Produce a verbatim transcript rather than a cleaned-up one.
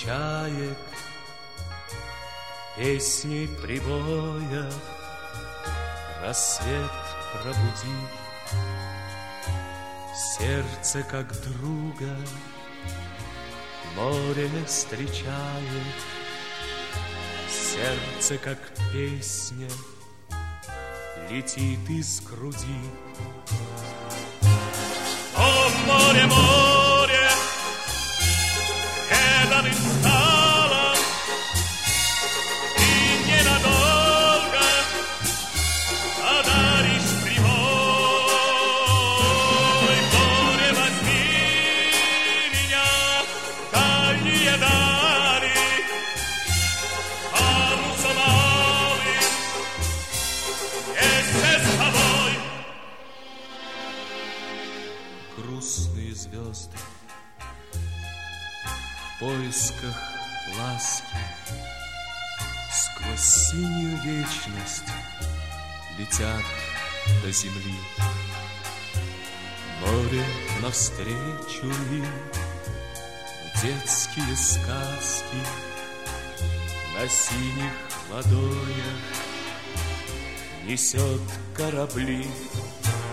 чаек, песней прибоя рассвет пробуди. Сердце, как друга, море встречает, сердце, как песня, летит из груди. О, море, море, преданным стало, и ненадолго одаришь прибой. Море, возьми меня в дальние дали, а мусулманы вместе с тобой. Грустные звезды в поисках ласки сквозь синюю вечность летят до земли. Море навстречу им в детские сказки на синих ладонях несет корабли.